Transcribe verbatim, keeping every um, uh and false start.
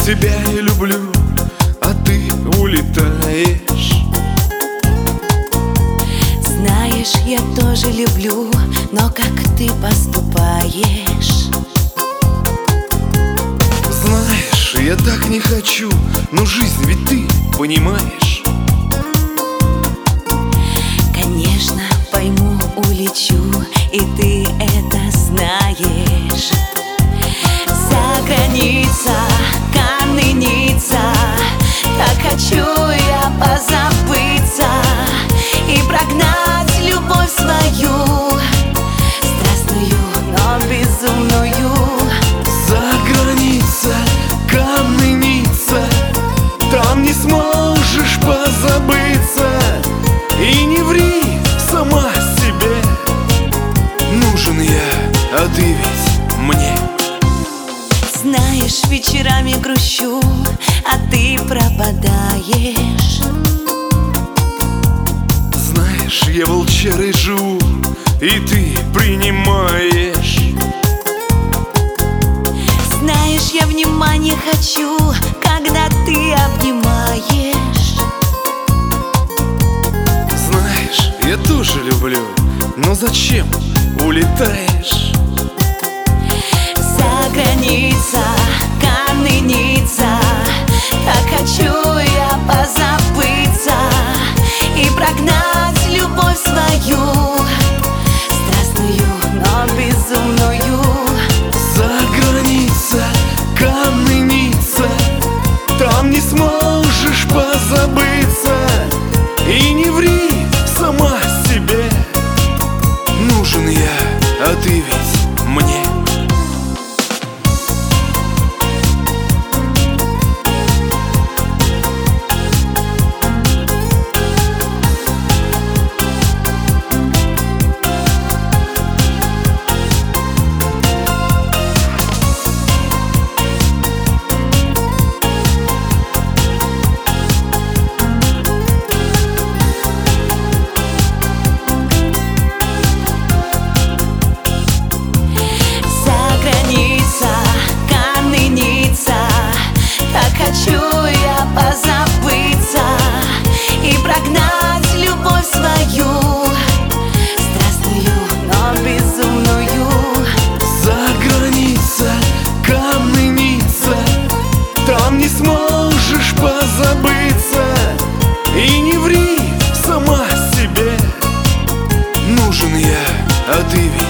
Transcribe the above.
тебя я люблю, а ты улетаешь. Знаешь, я тоже люблю, но как ты поступаешь? Знаешь, я так не хочу, но жизнь ведь ты понимаешь. Конечно, пойму, улечу, и ты это знаешь. За граница, Канны, Ницца, как хочу я позабыться и прогнать любовь свою, страстную, но безумную. За граница, Канны, Ницца, там не сможешь позабыться. И не ври сама себе, нужен я, а ты ведь мне. Знаешь, вечерами грущу, а ты пропадаешь. Знаешь, я волчарой живу, и ты принимаешь. Знаешь, я внимания хочу, когда ты обнимаешь. Знаешь, я тоже люблю, но зачем улетаешь? За граница, Канны, Ницца, как хочу я позабыться и прогнать любовь свою, страстную, но безумную. За граница, Канны, Ницца, там не сможешь позабыться. И не ври сама себе, нужен я, а ты ведь мне. Хочу я позабыться и прогнать любовь свою, страстную, но безумную. За граница, Канны, Ницца, там не сможешь позабыться. И не ври сама себе, нужен я, а ты ведь